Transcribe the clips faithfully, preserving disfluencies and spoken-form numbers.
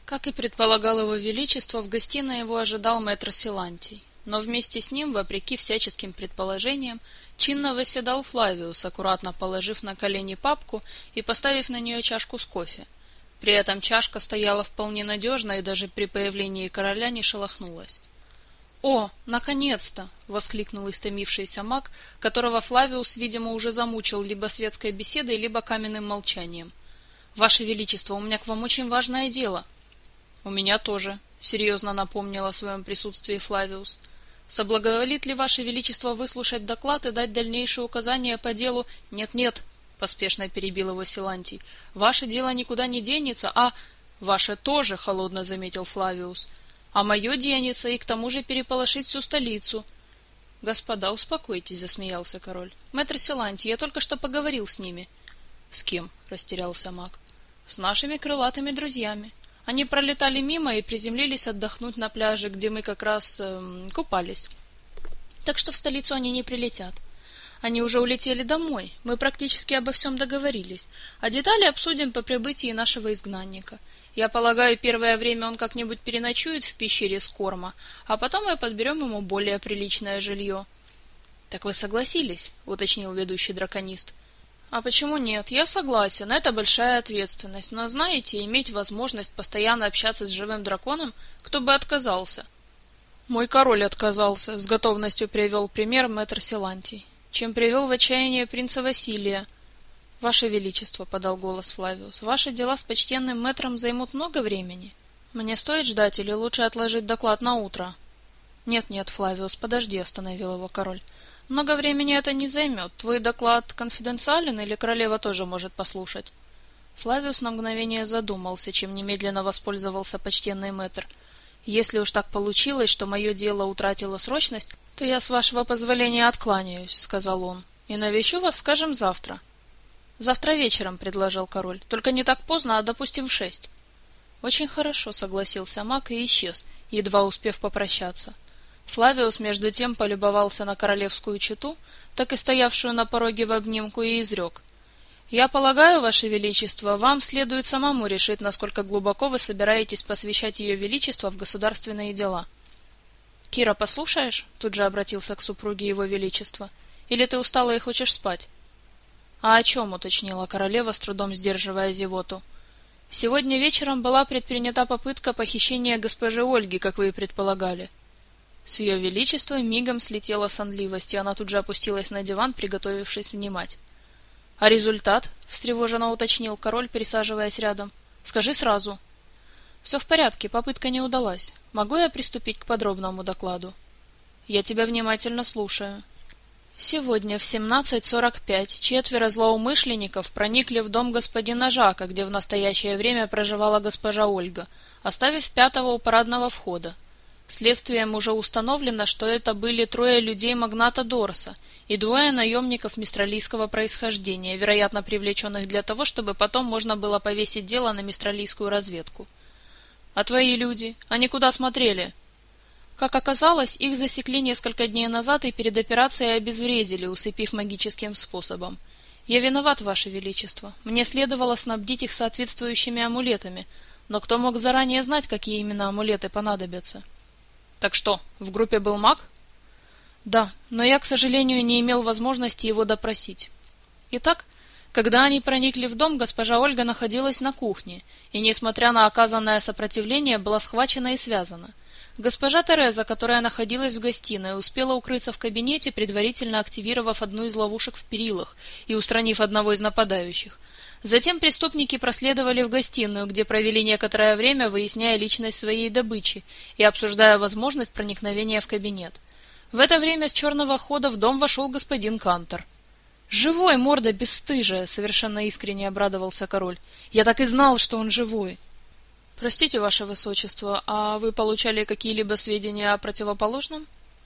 Как и предполагал его величество, в гостиной его ожидал мэтр Силантий, но вместе с ним, вопреки всяческим предположениям, чинно восседал Флавиус, аккуратно положив на колени папку и поставив на нее чашку с кофе. При этом чашка стояла вполне надежно и даже при появлении короля не шелохнулась. «О, наконец-то!» — воскликнул истомившийся маг, которого Флавиус, видимо, уже замучил либо светской беседой, либо каменным молчанием. «Ваше Величество, у меня к вам очень важное дело». «У меня тоже», — серьезно напомнил о своем присутствии Флавиус. «Соблаговолит ли Ваше Величество выслушать доклад и дать дальнейшие указания по делу?» «Нет-нет», — поспешно перебил его Силантий, — «ваше дело никуда не денется, а...» «Ваше тоже», — холодно заметил Флавиус, — «а мое денется, и к тому же переполошить всю столицу». «Господа, успокойтесь», — засмеялся король. «Мэтр Силантий, я только что поговорил с ними». «С кем?» — растерялся маг. «С нашими крылатыми друзьями. Они пролетали мимо и приземлились отдохнуть на пляже, где мы как раз э, купались. Так что в столицу они не прилетят. Они уже улетели домой, мы практически обо всем договорились, а детали обсудим по прибытии нашего изгнанника. Я полагаю, первое время он как-нибудь переночует в пещере Скорма, а потом мы подберем ему более приличное жилье». «Так вы согласились?» — уточнил ведущий драконист. «А почему нет? Я согласен, это большая ответственность, но, знаете, иметь возможность постоянно общаться с живым драконом, кто бы отказался?» «Мой король отказался», — с готовностью привел пример мэтр Силантий, чем привел в отчаяние принца Василия. «Ваше Величество», — подал голос Флавиус, — «ваши дела с почтенным мэтром займут много времени. Мне стоит ждать или лучше отложить доклад на утро?» «Нет-нет, Флавиус, подожди», — остановил его король. «Много времени это не займет. Твой доклад конфиденциален или королева тоже может послушать?» Флавиус на мгновение задумался, чем немедленно воспользовался почтенный мэтр. «Если уж так получилось, что мое дело утратило срочность, то я, с вашего позволения, откланяюсь», — сказал он, — «и навещу вас, скажем, завтра». «Завтра вечером», — предложил король, — «только не так поздно, а, допустим, в шесть». «Очень хорошо», — согласился маг и исчез, едва успев попрощаться. Флавиус, между тем, полюбовался на королевскую чету, так и стоявшую на пороге в обнимку, и изрек: «Я полагаю, Ваше Величество, вам следует самому решить, насколько глубоко вы собираетесь посвящать Ее Величество в государственные дела». «Кира, послушаешь?» — тут же обратился к супруге Его Величества. «Или ты устала и хочешь спать?» «А о чем?» — уточнила королева, с трудом сдерживая зевоту. «Сегодня вечером была предпринята попытка похищения госпожи Ольги, как вы и предполагали». С Ее Величеством мигом слетела сонливость, и она тут же опустилась на диван, приготовившись внимать. «А результат?» — встревоженно уточнил король, пересаживаясь рядом. «Скажи сразу». «Все в порядке, попытка не удалась. Могу я приступить к подробному докладу?» «Я тебя внимательно слушаю». Сегодня в семнадцать сорок пять четверо злоумышленников проникли в дом господина Жака, где в настоящее время проживала госпожа Ольга, оставив пятого у парадного входа. Следствием уже установлено, что это были трое людей магната Дорса и двое наемников мистралийского происхождения, вероятно, привлеченных для того, чтобы потом можно было повесить дело на мистралийскую разведку. «А твои люди? Они куда смотрели?» Как оказалось, их засекли несколько дней назад и перед операцией обезвредили, усыпив магическим способом. «Я виноват, Ваше Величество. Мне следовало снабдить их соответствующими амулетами, но кто мог заранее знать, какие именно амулеты понадобятся?» «Так что, в группе был маг?» «Да, но я, к сожалению, не имел возможности его допросить». Итак, когда они проникли в дом, госпожа Ольга находилась на кухне, и, несмотря на оказанное сопротивление, была схвачена и связана. Госпожа Тереза, которая находилась в гостиной, успела укрыться в кабинете, предварительно активировав одну из ловушек в перилах и устранив одного из нападающих. Затем преступники проследовали в гостиную, где провели некоторое время, выясняя личность своей добычи и обсуждая возможность проникновения в кабинет. В это время с черного хода в дом вошел господин Кантор. «Живой, морда бесстыжая!» — совершенно искренне обрадовался король. «Я так и знал, что он живой!» «Простите, Ваше Высочество, а вы получали какие-либо сведения о противоположном?»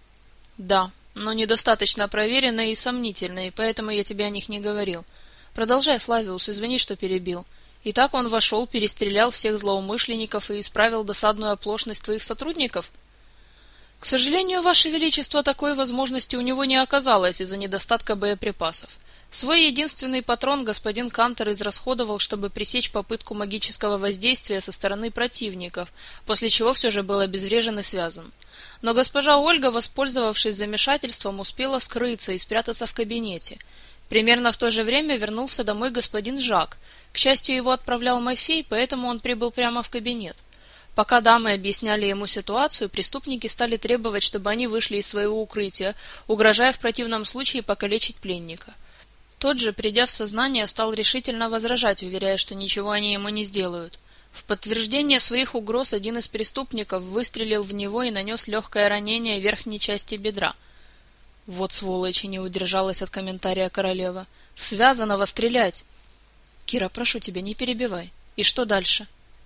«Да, но недостаточно проверенные и сомнительные, поэтому я тебе о них не говорил. Продолжай, Флавиус, извини, что перебил. Итак, он вошел, перестрелял всех злоумышленников и исправил досадную оплошность твоих сотрудников?» К сожалению, Ваше Величество, такой возможности у него не оказалось из-за недостатка боеприпасов. Свой единственный патрон господин Кантер израсходовал, чтобы пресечь попытку магического воздействия со стороны противников, после чего все же был обезврежен и связан. Но госпожа Ольга, воспользовавшись замешательством, успела скрыться и спрятаться в кабинете. Примерно в то же время вернулся домой господин Жак. К счастью, его отправлял Мафей, поэтому он прибыл прямо в кабинет. Пока дамы объясняли ему ситуацию, преступники стали требовать, чтобы они вышли из своего укрытия, угрожая в противном случае покалечить пленника. Тот же, придя в сознание, стал решительно возражать, уверяя, что ничего они ему не сделают. В подтверждение своих угроз один из преступников выстрелил в него и нанес легкое ранение верхней части бедра. «Вот сволочи!» — не удержалась от комментария королева. «В связанного стрелять!» «Кира, прошу тебя, не перебивай. И что дальше?»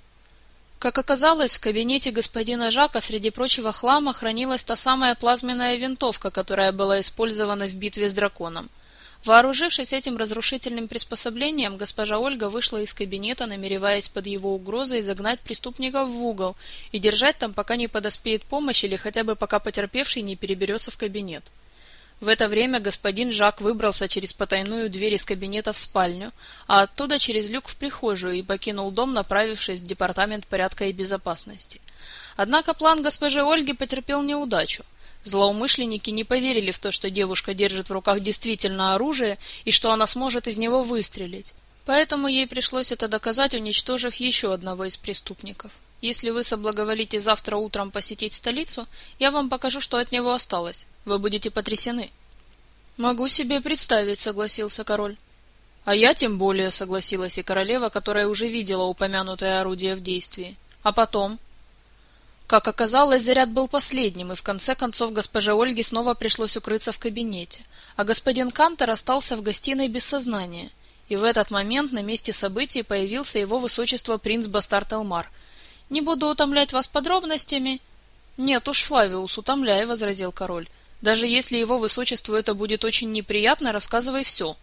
Как оказалось, в кабинете господина Жака среди прочего хлама хранилась та самая плазменная винтовка, которая была использована в битве с драконом. Вооружившись этим разрушительным приспособлением, госпожа Ольга вышла из кабинета, намереваясь под его угрозой загнать преступников в угол и держать там, пока не подоспеет помощь или хотя бы пока потерпевший не переберется в кабинет. В это время господин Жак выбрался через потайную дверь из кабинета в спальню, а оттуда через люк в прихожую и покинул дом, направившись в департамент порядка и безопасности. Однако план госпожи Ольги потерпел неудачу. Злоумышленники не поверили в то, что девушка держит в руках действительно оружие и что она сможет из него выстрелить. Поэтому ей пришлось это доказать, уничтожив еще одного из преступников. Если вы соблаговолите завтра утром посетить столицу, я вам покажу, что от него осталось. Вы будете потрясены. — Могу себе представить, — согласился король. — А я тем более, — согласилась и королева, которая уже видела упомянутое орудие в действии. — А потом? Как оказалось, заряд был последним, и в конце концов госпоже Ольге снова пришлось укрыться в кабинете, а господин Кантер остался в гостиной без сознания. И в этот момент на месте событий появился его высочество принц Бастард Элмар. — Не буду утомлять вас подробностями. — Нет уж, Флавиус, утомляй, — возразил король. — Даже если его высочеству это будет очень неприятно, рассказывай все.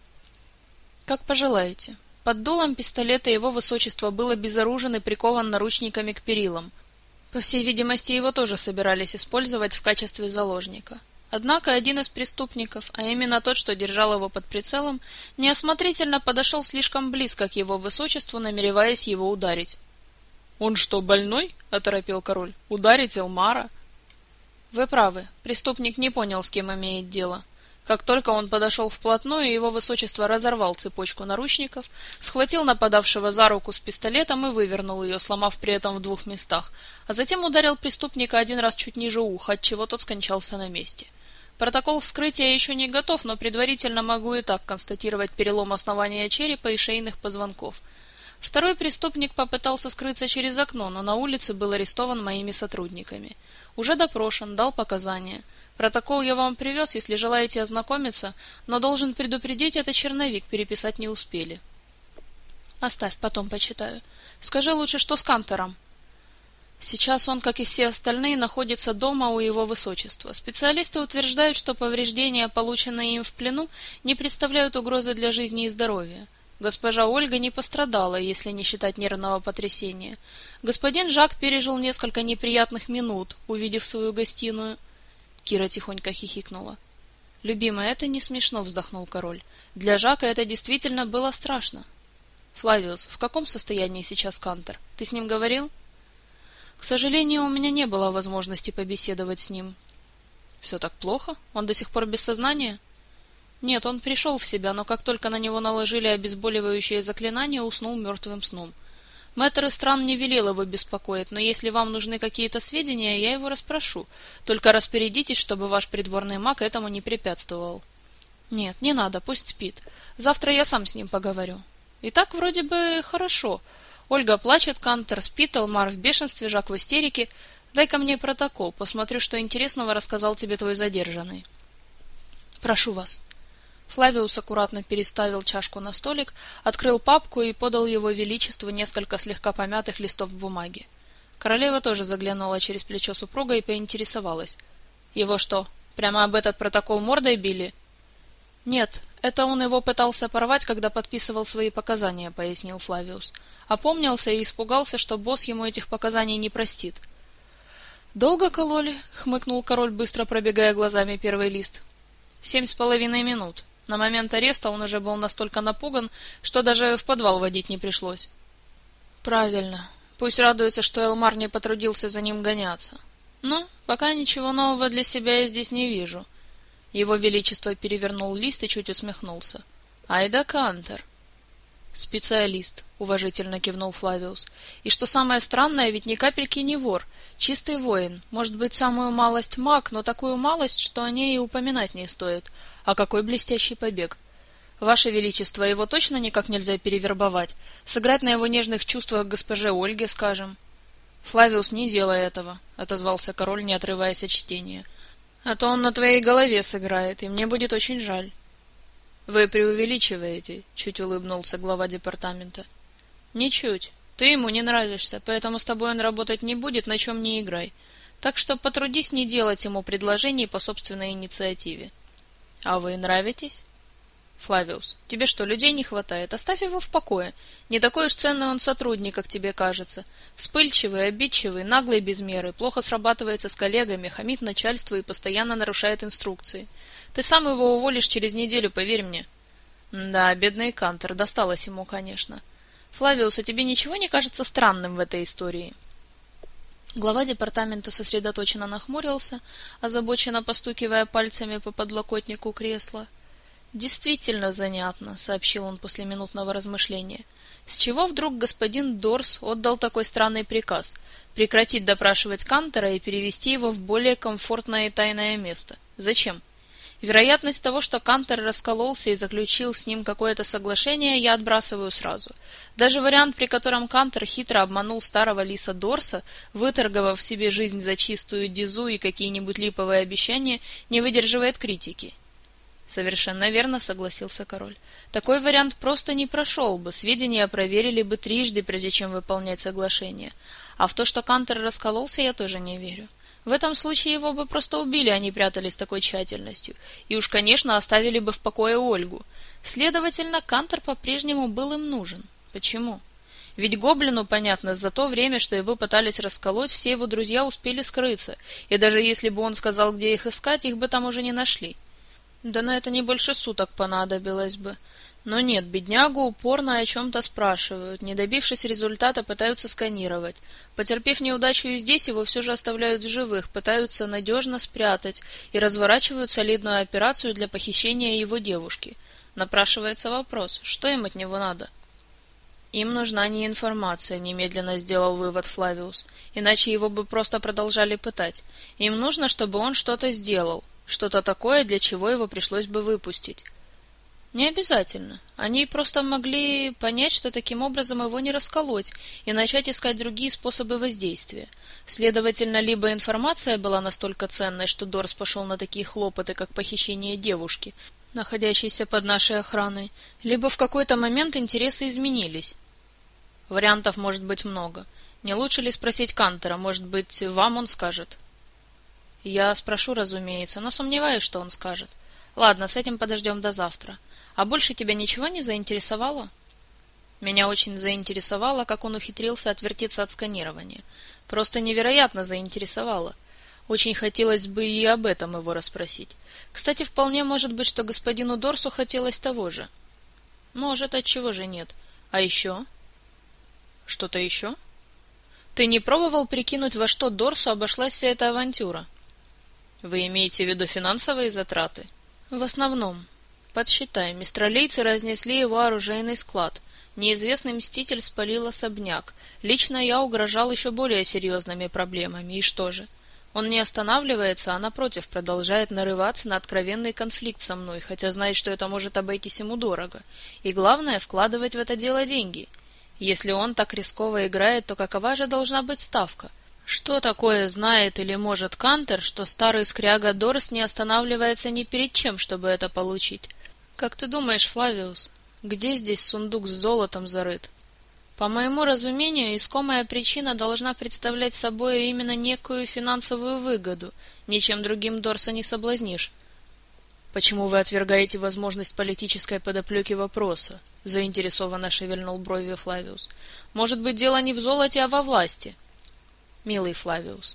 — Как пожелаете. Под дулом пистолета его высочество был обезоружен и прикован наручниками к перилам. По всей видимости, его тоже собирались использовать в качестве заложника. Однако один из преступников, а именно тот, что держал его под прицелом, неосмотрительно подошел слишком близко к его высочеству, намереваясь его ударить. — Он что, больной? — оторопел король. — Ударить Элмара? — Вы правы. Преступник не понял, с кем имеет дело. Как только он подошел вплотную, его высочество разорвал цепочку наручников, схватил нападавшего за руку с пистолетом и вывернул ее, сломав при этом в двух местах, а затем ударил преступника один раз чуть ниже уха, отчего тот скончался на месте. Протокол вскрытия еще не готов, но предварительно могу и так констатировать перелом основания черепа и шейных позвонков. Второй преступник попытался скрыться через окно, но на улице был арестован моими сотрудниками. Уже допрошен, дал показания. Протокол я вам привез, если желаете ознакомиться, но должен предупредить, это черновик, переписать не успели. Оставь, потом почитаю. Скажи лучше, что с Кантером? Сейчас он, как и все остальные, находится дома у его высочества. Специалисты утверждают, что повреждения, полученные им в плену, не представляют угрозы для жизни и здоровья. Госпожа Ольга не пострадала, если не считать нервного потрясения. Господин Жак пережил несколько неприятных минут, увидев свою гостиную. Кира тихонько хихикнула. — Любимая, это не смешно, — вздохнул король. — Для Жака это действительно было страшно. — Флавиус, в каком состоянии сейчас Кантер? Ты с ним говорил? — К сожалению, у меня не было возможности побеседовать с ним. — Все так плохо? Он до сих пор без сознания? — Нет, он пришел в себя, но как только на него наложили обезболивающее заклинание, уснул мертвым сном. Мэтр Истран не велел его беспокоить, но если вам нужны какие-то сведения, я его расспрошу. Только распорядитесь, чтобы ваш придворный маг этому не препятствовал. Нет, не надо, пусть спит. Завтра я сам с ним поговорю. И так вроде бы хорошо. Ольга плачет, Кантер спит, Элмар в бешенстве, Жак в истерике. Дай-ка мне протокол, посмотрю, что интересного рассказал тебе твой задержанный. Прошу вас. Флавиус аккуратно переставил чашку на столик, открыл папку и подал его величеству несколько слегка помятых листов бумаги. Королева тоже заглянула через плечо супруга и поинтересовалась. Его что, прямо об этот протокол мордой били? Нет, это он его пытался порвать, когда подписывал свои показания, пояснил Флавиус. Опомнился и испугался, что босс ему этих показаний не простит. «Долго кололи?» — хмыкнул король, быстро пробегая глазами первый лист. «Семь с половиной минут. На момент ареста он уже был настолько напуган, что даже в подвал водить не пришлось». «Правильно. Пусть радуется, что Элмар не потрудился за ним гоняться. Но пока ничего нового для себя я здесь не вижу». Его Величество перевернул лист и чуть усмехнулся. «Айда Кантер». «Специалист», — уважительно кивнул Флавиус. «И что самое странное, ведь ни капельки не вор, чистый воин, может быть, самую малость маг, но такую малость, что о ней и упоминать не стоит. А какой блестящий побег! Ваше Величество, его точно никак нельзя перевербовать? Сыграть на его нежных чувствах госпоже Ольге, скажем?» «Флавиус, не делай этого», — отозвался король, не отрываясь от чтения. «А то он на твоей голове сыграет, и мне будет очень жаль». «Вы преувеличиваете», — чуть улыбнулся глава департамента. «Ничуть. Ты ему не нравишься, поэтому с тобой он работать не будет, на чем не играй. Так что потрудись не делать ему предложений по собственной инициативе». «А вы нравитесь?» «Флавиус, тебе что, людей не хватает? Оставь его в покое. Не такой уж ценный он сотрудник, как тебе кажется. Вспыльчивый, обидчивый, наглый без меры, плохо срабатывается с коллегами, хамит начальству и постоянно нарушает инструкции. Ты сам его уволишь через неделю, поверь мне». «Да, бедный Кантер, досталось ему, конечно. Флавиус, а тебе ничего не кажется странным в этой истории?» Глава департамента сосредоточенно нахмурился, озабоченно постукивая пальцами по подлокотнику кресла. «Действительно занятно», — сообщил он после минутного размышления. «С чего вдруг господин Дорс отдал такой странный приказ — прекратить допрашивать Кантера и перевести его в более комфортное и тайное место? Зачем? Вероятность того, что Кантер раскололся и заключил с ним какое-то соглашение, я отбрасываю сразу. Даже вариант, при котором Кантер хитро обманул старого лиса Дорса, выторговав себе жизнь за чистую дизу и какие-нибудь липовые обещания, не выдерживает критики». «Совершенно верно», — согласился король. «Такой вариант просто не прошел бы, сведения проверили бы трижды, прежде чем выполнять соглашение. А в то, что Кантер раскололся, я тоже не верю. В этом случае его бы просто убили, а не прятали с такой тщательностью. И уж, конечно, оставили бы в покое Ольгу. Следовательно, Кантер по-прежнему был им нужен. Почему? Ведь гоблину, понятно, за то время, что его пытались расколоть, все его друзья успели скрыться, и даже если бы он сказал, где их искать, их бы там уже не нашли. Да на это не больше суток понадобилось бы. Но нет, беднягу упорно о чем-то спрашивают, не добившись результата, пытаются сканировать. Потерпев неудачу и здесь, его все же оставляют в живых, пытаются надежно спрятать и разворачивают солидную операцию для похищения его девушки. Напрашивается вопрос, что им от него надо? «Им нужна не информация», — немедленно сделал вывод Флавиус, иначе его бы просто продолжали пытать. Им нужно, чтобы он что-то сделал. Что-то такое, для чего его пришлось бы выпустить. Не обязательно. Они просто могли понять, что таким образом его не расколоть, и начать искать другие способы воздействия. Следовательно, либо информация была настолько ценной, что Дорс пошел на такие хлопоты, как похищение девушки, находящейся под нашей охраной, либо в какой-то момент интересы изменились. Вариантов может быть много. Не лучше ли спросить Кантера? Может быть, вам он скажет? Я спрошу, разумеется, но сомневаюсь, что он скажет. Ладно, с этим подождем до завтра. А больше тебя ничего не заинтересовало? Меня очень заинтересовало, как он ухитрился отвертеться от сканирования. Просто невероятно заинтересовало. Очень хотелось бы и об этом его расспросить. Кстати, вполне может быть, что господину Дорсу хотелось того же. Может, отчего же нет. А еще? Что-то еще? Ты не пробовал прикинуть, во что Дорсу обошлась вся эта авантюра? Вы имеете в виду финансовые затраты? В основном. Подсчитай, мистралийцы разнесли его оружейный склад. Неизвестный мститель спалил особняк. Лично я угрожал еще более серьезными проблемами. И что же? Он не останавливается, а напротив продолжает нарываться на откровенный конфликт со мной, хотя знает, что это может обойтись ему дорого. И главное, вкладывать в это дело деньги. Если он так рисково играет, то какова же должна быть ставка? Что такое знает или может Кантер, что старый скряга Дорс не останавливается ни перед чем, чтобы это получить? Как ты думаешь, Флавиус, где здесь сундук с золотом зарыт? По моему разумению, искомая причина должна представлять собой именно некую финансовую выгоду, ничем другим Дорса не соблазнишь. Почему вы отвергаете возможность политической подоплеки вопроса? Заинтересованно шевельнул бровью Флавиус. Может быть, дело не в золоте, а во власти? Милый Флавиус,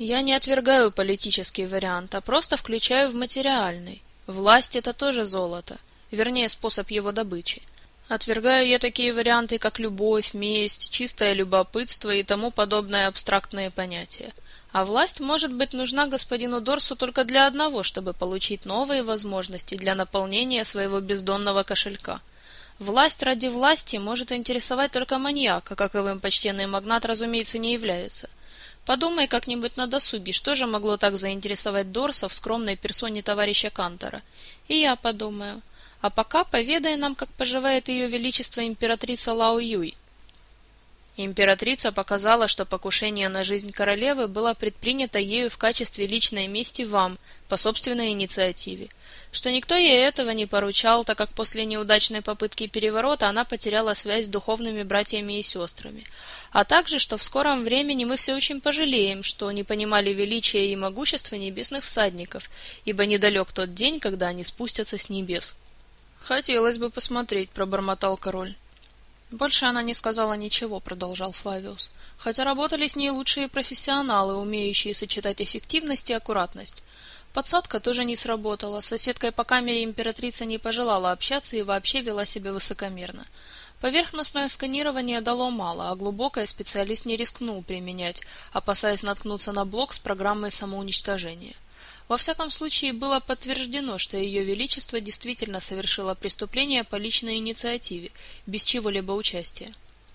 Я не отвергаю политический вариант, а просто включаю в материальный. Власть — это тоже золото, вернее, способ его добычи. Отвергаю я такие варианты, как любовь, месть, чистое любопытство и тому подобные абстрактные понятия. А власть может быть нужна господину Дорсу только для одного, чтобы получить новые возможности для наполнения своего бездонного кошелька. Власть ради власти может интересовать только маньяка, каковым почтенный магнат, разумеется, не является. Подумай как-нибудь на досуге, что же могло так заинтересовать Дорса в скромной персоне товарища Кантора. И я подумаю. А пока поведай нам, как поживает ее величество императрица Лао Юй. Императрица показала, что покушение на жизнь королевы было предпринято ею в качестве личной мести вам, по собственной инициативе, что никто ей этого не поручал, так как после неудачной попытки переворота она потеряла связь с духовными братьями и сестрами, а также, что в скором времени мы все очень пожалеем, что не понимали величия и могущества небесных всадников, ибо недалек тот день, когда они спустятся с небес. «Хотелось бы посмотреть», — пробормотал король. «Больше она не сказала ничего», — продолжал Флавиус, «хотя работали с ней лучшие профессионалы, умеющие сочетать эффективность и аккуратность. Подсадка тоже не сработала, с соседкой по камере императрица не пожелала общаться и вообще вела себя высокомерно. Поверхностное сканирование дало мало, а глубокое специалист не рискнул применять, опасаясь наткнуться на блок с программой самоуничтожения. Во всяком случае, было подтверждено, что ее величество действительно совершило преступление по личной инициативе, без чего-либо участия.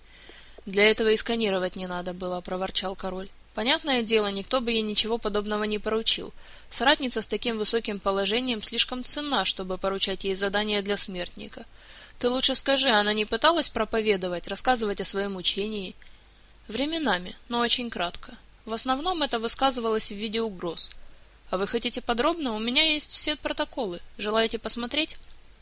«Для этого и сканировать не надо было», — проворчал король. «Понятное дело, никто бы ей ничего подобного не поручил. Соратница с таким высоким положением слишком ценна, чтобы поручать ей задания для смертника. Ты лучше скажи, она не пыталась проповедовать, рассказывать о своем учении?» «Временами, но очень кратко. В основном это высказывалось в виде угроз. А вы хотите подробно? У меня есть все протоколы. Желаете посмотреть?»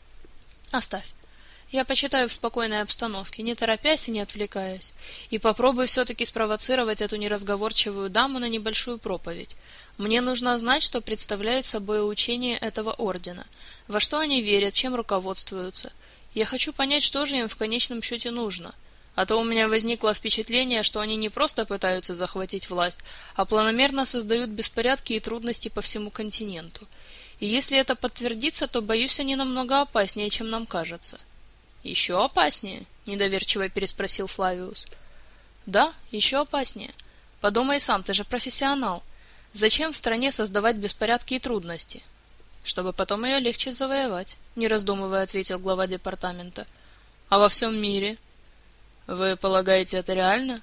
«Оставь. Я почитаю в спокойной обстановке, не торопясь и не отвлекаясь, и попробую все-таки спровоцировать эту неразговорчивую даму на небольшую проповедь. Мне нужно знать, что представляет собой учение этого ордена, во что они верят, чем руководствуются. Я хочу понять, что же им в конечном счете нужно. А то у меня возникло впечатление, что они не просто пытаются захватить власть, а планомерно создают беспорядки и трудности по всему континенту. И если это подтвердится, то, боюсь, они намного опаснее, чем нам кажется». «Еще опаснее?» — недоверчиво переспросил Флавиус. «Да, еще опаснее. Подумай сам, ты же профессионал. Зачем в стране создавать беспорядки и трудности?» «Чтобы потом ее легче завоевать», — не раздумывая ответил глава департамента. «А во всем мире?» «Вы полагаете, это реально?»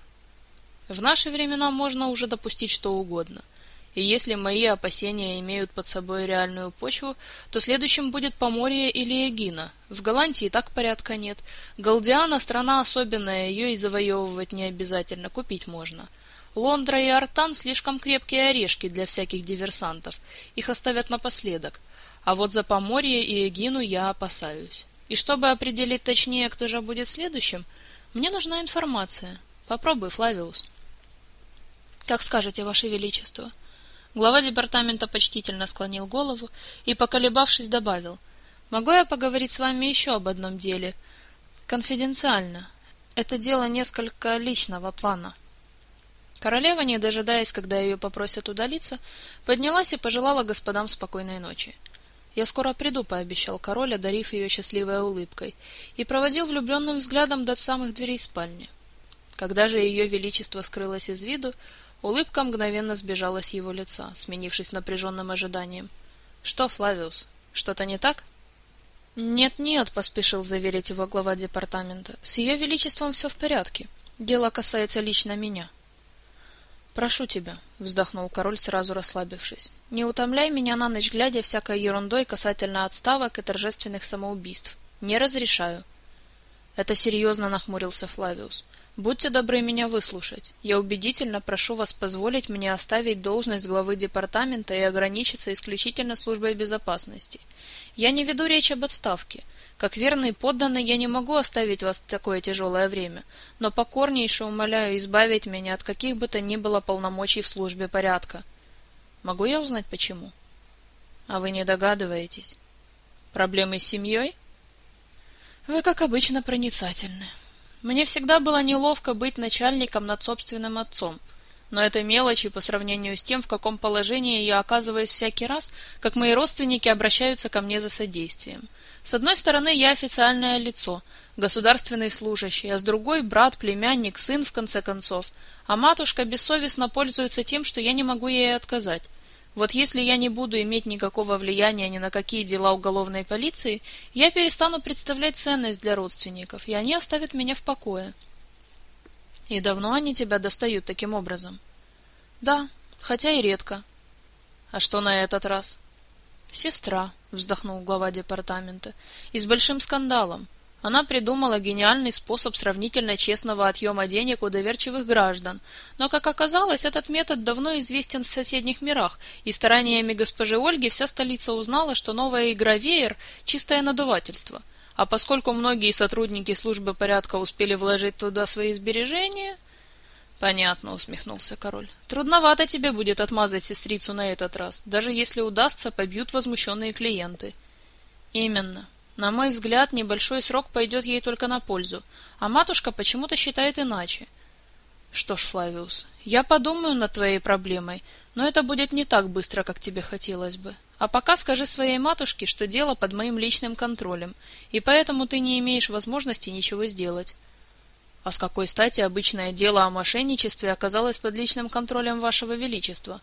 «В наши времена можно уже допустить что угодно. И если мои опасения имеют под собой реальную почву, то следующим будет Поморье или Эгина. В Голландии так порядка нет. Галдиана — страна особенная, ее и завоевывать не обязательно, купить можно. Лондра и Артан — слишком крепкие орешки для всяких диверсантов, их оставят напоследок. А вот за Поморье и Эгину я опасаюсь. И чтобы определить точнее, кто же будет следующим, мне нужна информация. Попробуй, Флавиус». «Как скажете, Ваше Величество». Глава департамента почтительно склонил голову и, поколебавшись, добавил: «Могу я поговорить с вами еще об одном деле? Конфиденциально. Это дело несколько личного плана». Королева, не дожидаясь, когда ее попросят удалиться, поднялась и пожелала господам спокойной ночи. «Я скоро приду», — пообещал король, одарив ее счастливой улыбкой, и проводил влюбленным взглядом до самых дверей спальни. Когда же ее величество скрылось из виду, улыбка мгновенно сбежала с его лица, сменившись напряженным ожиданием. «Что, Флавиус, что-то не так?» «Нет-нет», — поспешил заверить его глава департамента, — «с ее величеством все в порядке. Дело касается лично меня». «Прошу тебя», — вздохнул король, сразу расслабившись, — «не утомляй меня на ночь глядя всякой ерундой касательно отставок и торжественных самоубийств. Не разрешаю». «Это серьезно», — нахмурился Флавиус. «Будьте добры меня выслушать. Я убедительно прошу вас позволить мне оставить должность главы департамента и ограничиться исключительно службой безопасности. Я не веду речь об отставке. Как верный подданный я не могу оставить вас в такое тяжелое время, но покорнейше умоляю избавить меня от каких бы то ни было полномочий в службе порядка». «Могу я узнать, почему?» «А вы не догадываетесь?» «Проблемы с семьей?» «Вы, как обычно, проницательны. Мне всегда было неловко быть начальником над собственным отцом. Но это мелочи по сравнению с тем, в каком положении я оказываюсь всякий раз, как мои родственники обращаются ко мне за содействием. С одной стороны, я официальное лицо, государственный служащий, а с другой — брат, племянник, сын, в конце концов. А матушка бессовестно пользуется тем, что я не могу ей отказать. Вот если я не буду иметь никакого влияния ни на какие дела уголовной полиции, я перестану представлять ценность для родственников, и они оставят меня в покое. И давно они тебя достают таким образом? Да, хотя и редко. А что на этот раз? Сестра, вздохнул глава департамента, и с большим скандалом. Она придумала гениальный способ сравнительно честного отъема денег у доверчивых граждан, но, как оказалось, этот метод давно известен в соседних мирах, и стараниями госпожи Ольги вся столица узнала, что новая игра «Веер» — чистое надувательство. А поскольку многие сотрудники службы порядка успели вложить туда свои сбережения... — Понятно, — усмехнулся король. — Трудновато тебе будет отмазать сестрицу на этот раз. Даже если удастся, побьют возмущенные клиенты. — Именно. На мой взгляд, небольшой срок пойдет ей только на пользу, а матушка почему-то считает иначе. Что ж, Флавиус, я подумаю над твоей проблемой, но это будет не так быстро, как тебе хотелось бы. А пока скажи своей матушке, что дело под моим личным контролем, и поэтому ты не имеешь возможности ничего сделать. А с какой стати обычное дело о мошенничестве оказалось под личным контролем вашего величества?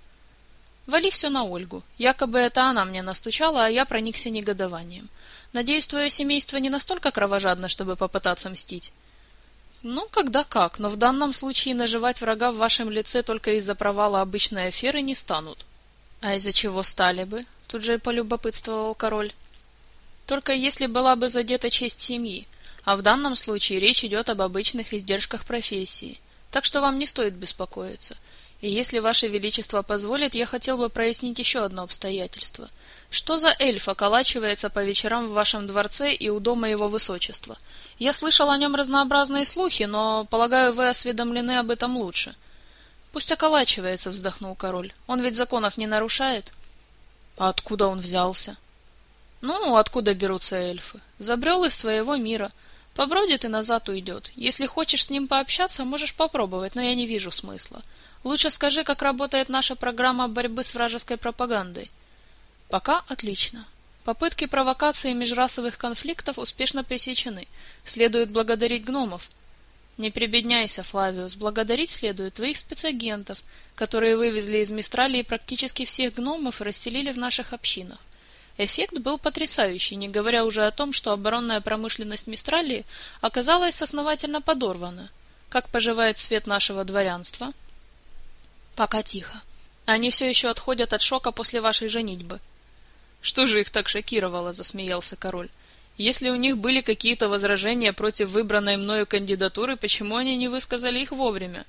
Вали все на Ольгу. Якобы это она мне настучала, а я проникся негодованием. Надеюсь, твое семейство не настолько кровожадно, чтобы попытаться мстить? Ну, когда как, но в данном случае наживать врага в вашем лице только из-за провала обычной аферы не станут. А из-за чего стали бы? Тут же полюбопытствовал король. Только если была бы задета честь семьи, а в данном случае речь идет об обычных издержках профессии, так что вам не стоит беспокоиться. И если ваше величество позволит, я хотел бы прояснить еще одно обстоятельство. Что за эльф околачивается по вечерам в вашем дворце и у дома его высочества? Я слышал о нем разнообразные слухи, но, полагаю, вы осведомлены об этом лучше. Пусть околачивается, вздохнул король. Он ведь законов не нарушает. А откуда он взялся? Ну, откуда берутся эльфы? Забрел из своего мира. Побродит и назад уйдет. Если хочешь с ним пообщаться, можешь попробовать, но я не вижу смысла. Лучше скажи, как работает наша программа борьбы с вражеской пропагандой. Пока отлично. Попытки провокации межрасовых конфликтов успешно пресечены. Следует благодарить гномов. Не прибедняйся, Флавиус, благодарить следует твоих спецагентов, которые вывезли из Мистралии практически всех гномов и расселили в наших общинах. Эффект был потрясающий, не говоря уже о том, что оборонная промышленность Мистралии оказалась основательно подорвана. Как поживает цвет нашего дворянства? Пока тихо. Они все еще отходят от шока после вашей женитьбы. Что же их так шокировало, засмеялся король. Если у них были какие-то возражения против выбранной мною кандидатуры, почему они не высказали их вовремя?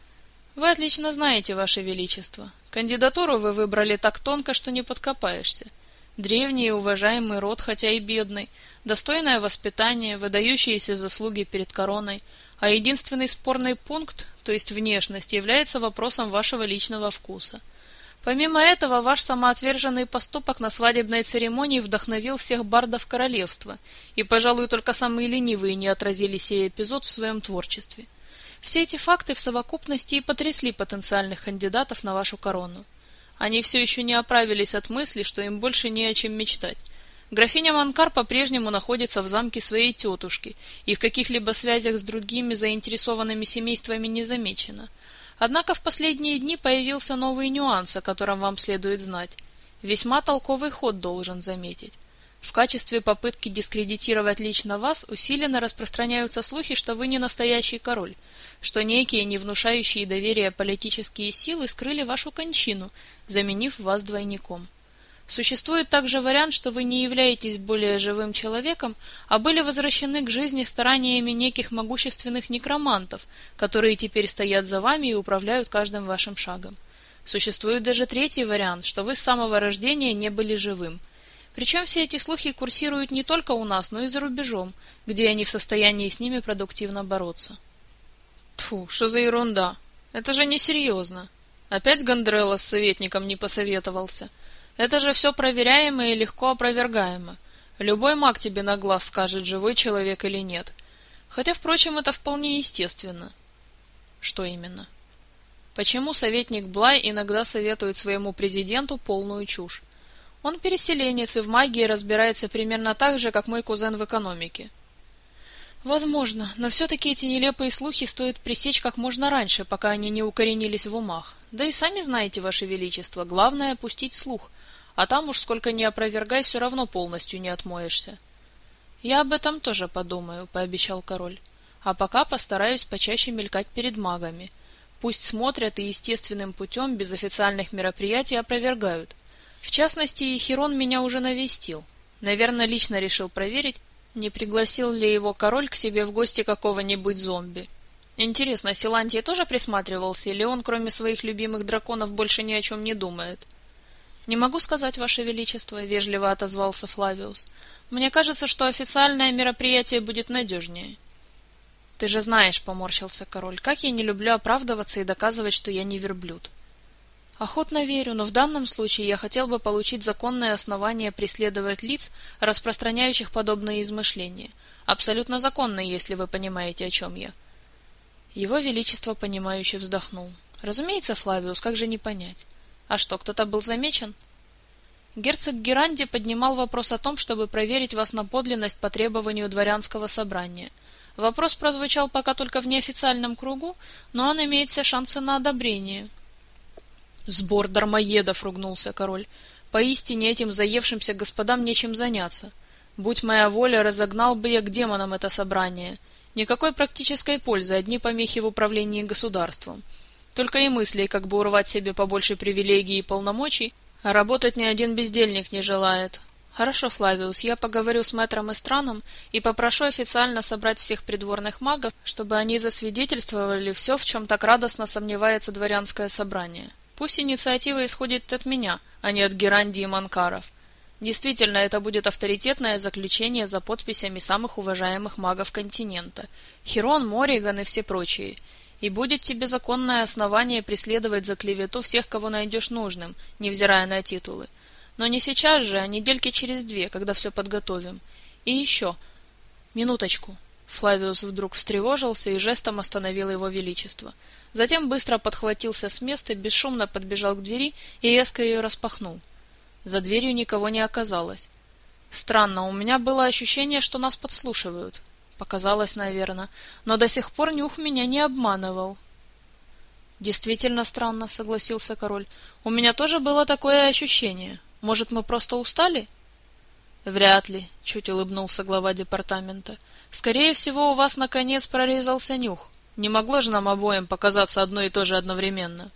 Вы отлично знаете, ваше величество. Кандидатуру вы выбрали так тонко, что не подкопаешься. Древний и уважаемый род, хотя и бедный, достойное воспитание, выдающиеся заслуги перед короной, а единственный спорный пункт, то есть внешность, является вопросом вашего личного вкуса. Помимо этого, ваш самоотверженный поступок на свадебной церемонии вдохновил всех бардов королевства, и, пожалуй, только самые ленивые не отразили сей эпизод в своем творчестве. Все эти факты в совокупности и потрясли потенциальных кандидатов на вашу корону. Они все еще не оправились от мысли, что им больше не о чем мечтать. Графиня Монкар по-прежнему находится в замке своей тетушки и в каких-либо связях с другими заинтересованными семействами не замечена. Однако в последние дни появился новый нюанс, о котором вам следует знать. Весьма толковый ход, должен заметить. В качестве попытки дискредитировать лично вас усиленно распространяются слухи, что вы не настоящий король, что некие не внушающие доверия политические силы скрыли вашу кончину, заменив вас двойником. Существует также вариант, что вы не являетесь более живым человеком, а были возвращены к жизни стараниями неких могущественных некромантов, которые теперь стоят за вами и управляют каждым вашим шагом. Существует даже третий вариант, что вы с самого рождения не были живым. Причем все эти слухи курсируют не только у нас, но и за рубежом, где они в состоянии с ними продуктивно бороться. Тьфу, что за ерунда? Это же несерьезно. Опять Гондрелло с советником не посоветовался. Это же все проверяемо и легко опровергаемо. Любой маг тебе на глаз скажет, живой человек или нет. Хотя, впрочем, это вполне естественно. Что именно? Почему советник Блай иногда советует своему президенту полную чушь? Он переселенец и в магии разбирается примерно так же, как мой кузен в экономике. Возможно, но все-таки эти нелепые слухи стоит пресечь как можно раньше, пока они не укоренились в умах. Да и сами знаете, Ваше Величество, главное — пустить слух, а там уж сколько ни опровергай, все равно полностью не отмоешься. — Я об этом тоже подумаю, — пообещал король. — А пока постараюсь почаще мелькать перед магами. Пусть смотрят и естественным путем, без официальных мероприятий, опровергают. В частности, и Хирон меня уже навестил. Наверное, лично решил проверить, не пригласил ли его король к себе в гости какого-нибудь зомби. Интересно, Силантий тоже присматривался, или он, кроме своих любимых драконов, больше ни о чем не думает? — Не могу сказать, Ваше Величество, — вежливо отозвался Флавиус. — Мне кажется, что официальное мероприятие будет надежнее. — Ты же знаешь, — поморщился король, — как я не люблю оправдываться и доказывать, что я не верблюд. — Охотно верю, но в данном случае я хотел бы получить законное основание преследовать лиц, распространяющих подобные измышления. Абсолютно законные, если вы понимаете, о чем я. Его Величество, понимающе вздохнул. Разумеется, Флавиус, как же не понять. А что, кто-то был замечен? Герцог Геранди поднимал вопрос о том, чтобы проверить вас на подлинность по требованию дворянского собрания. Вопрос прозвучал пока только в неофициальном кругу, но он имеет все шансы на одобрение. «Сбор дармоедов!» — ругнулся король. «Поистине этим заевшимся господам нечем заняться. Будь моя воля, разогнал бы я к демонам это собрание. Никакой практической пользы, одни помехи в управлении государством. Только и мыслей, как бы урвать себе побольше привилегий и полномочий, а работать ни один бездельник не желает. Хорошо, Флавиус, я поговорю с мэтром Истраном и попрошу официально собрать всех придворных магов, чтобы они засвидетельствовали все, в чем так радостно сомневается дворянское собрание. Пусть инициатива исходит от меня, а не от Геранди и Манкаров. Действительно, это будет авторитетное заключение за подписями самых уважаемых магов континента. Хирон, Мориган и все прочие. И будет тебе законное основание преследовать за клевету всех, кого найдешь нужным, невзирая на титулы. Но не сейчас же, а недельки через две, когда все подготовим. И еще... Минуточку. Флавиус вдруг встревожился и жестом остановил его величество. Затем быстро подхватился с места, бесшумно подбежал к двери и резко ее распахнул. За дверью никого не оказалось. Странно, у меня было ощущение, что нас подслушивают. Показалось, наверное, но до сих пор нюх меня не обманывал. Действительно странно, согласился король. У меня тоже было такое ощущение. Может, мы просто устали? Вряд ли, чуть улыбнулся глава департамента. Скорее всего, у вас наконец прорезался нюх. Не могло же нам обоим показаться одно и то же одновременно.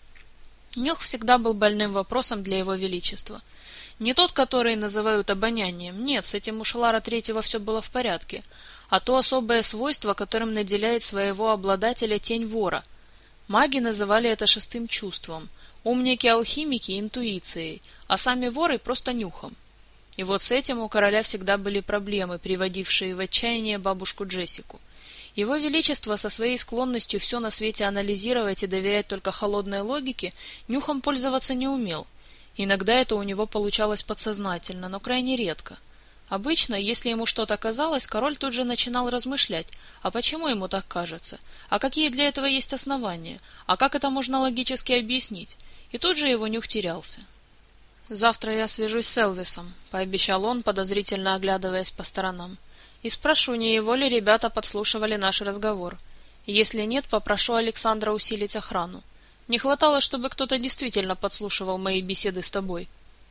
Нюх всегда был больным вопросом для его величества. Не тот, который называют обонянием, нет, с этим у Шелара Третьего все было в порядке, а то особое свойство, которым наделяет своего обладателя тень вора. Маги называли это шестым чувством, умники-алхимики — интуицией, а сами воры — просто нюхом. И вот с этим у короля всегда были проблемы, приводившие в отчаяние бабушку Джессику. Его Величество со своей склонностью все на свете анализировать и доверять только холодной логике нюхом пользоваться не умел. Иногда это у него получалось подсознательно, но крайне редко. Обычно, если ему что-то казалось, король тут же начинал размышлять, а почему ему так кажется, а какие для этого есть основания, а как это можно логически объяснить, и тут же его нюх терялся. «Завтра я свяжусь с Элвисом», — пообещал он, подозрительно оглядываясь по сторонам. И спрошу, не его ли ребята подслушивали наш разговор. Если нет, попрошу Александра усилить охрану. Не хватало, чтобы кто-то действительно подслушивал мои беседы с тобой.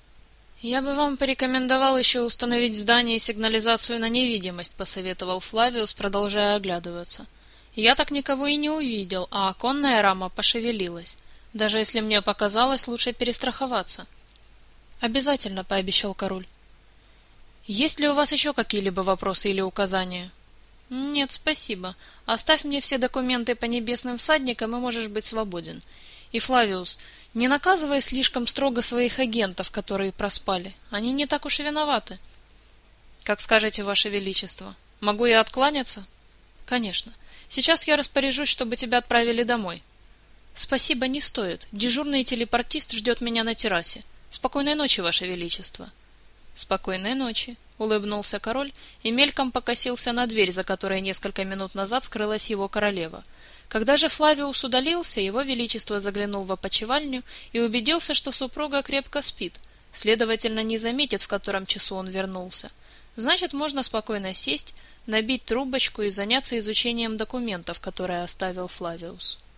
Я бы вам порекомендовал еще установить в здании сигнализацию на невидимость, посоветовал Флавиус, продолжая оглядываться. Я так никого и не увидел, а оконная рама пошевелилась. Даже если мне показалось, лучше перестраховаться. Обязательно, пообещал король. Есть ли у вас еще какие-либо вопросы или указания? Нет, спасибо. Оставь мне все документы по небесным всадникам, и можешь быть свободен. И, Флавиус, не наказывай слишком строго своих агентов, которые проспали. Они не так уж и виноваты. Как скажете, Ваше Величество. Могу я откланяться? Конечно. Сейчас я распоряжусь, чтобы тебя отправили домой. Спасибо, не стоит. Дежурный телепортист ждет меня на террасе. Спокойной ночи, Ваше Величество. Спокойной ночи, улыбнулся король и мельком покосился на дверь, за которой несколько минут назад скрылась его королева. Когда же Флавиус удалился, его величество заглянул в опочивальню и убедился, что супруга крепко спит, следовательно, не заметит, в котором часу он вернулся. Значит, можно спокойно сесть, набить трубочку и заняться изучением документов, которые оставил Флавиус.